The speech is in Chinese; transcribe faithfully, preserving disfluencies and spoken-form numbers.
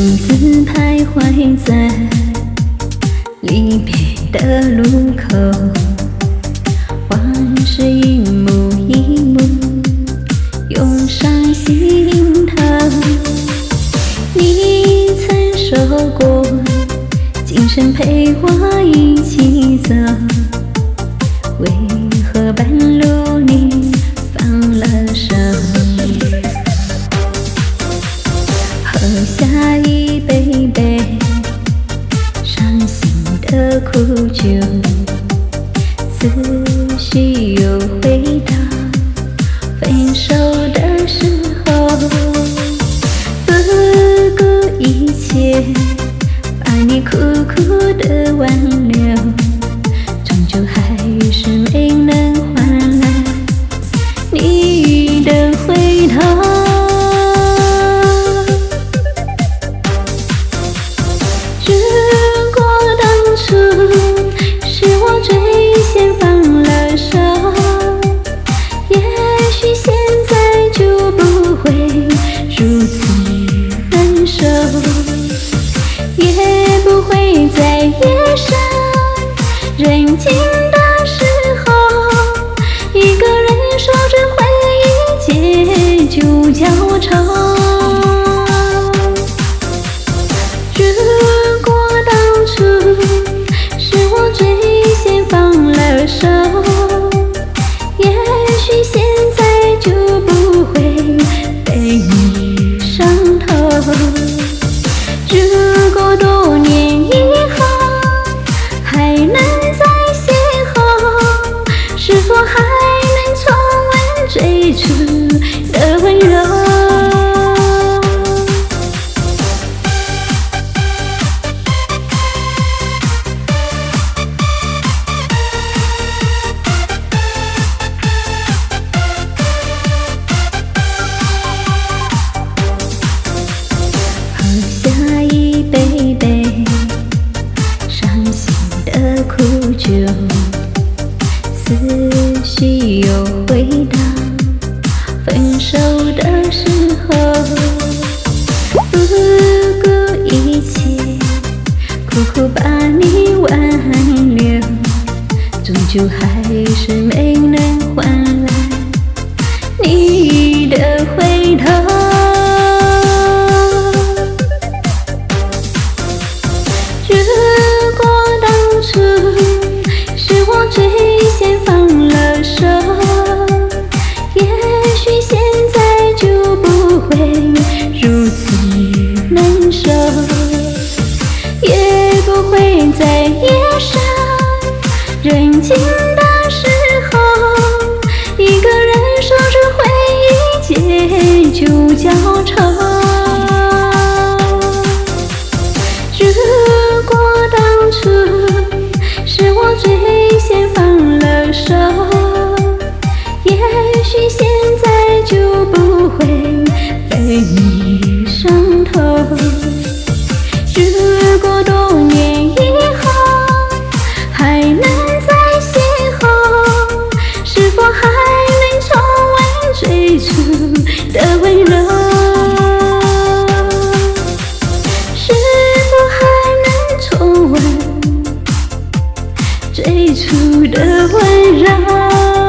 独自徘徊在离别的路口，往事一幕一幕涌上心头。你曾说过，今生陪我一起走，为何半路你放了手？喝下一杯杯伤心的苦酒，思绪又回到分手的时候，不顾一切把你苦苦的挽留，终究还是没能换来你的回头。如果当初是我最先放了手，也许现在就不会如此难受，也不会在夜深人静的时候，一个人守着回忆借酒浇愁。如果当初是我最先放了手，也许现在就不会被你伤透。如果多年以后还能再邂逅，是否还能重温最初的温柔？喝下一杯杯伤心的苦酒，思绪又回到分手的时候，不顾一切苦苦把你挽留，终究还是没能换来你的回头。如果当初是我最先放了手，也许现在就不会如此难受，也不会在夜深人静的时候，一个人守着回忆借酒浇愁。如果当初是我最先放了手，也许现在就不会被你伤透。如果多年以后还能再邂逅，是否还能重温最初的温柔？重温最初的温柔。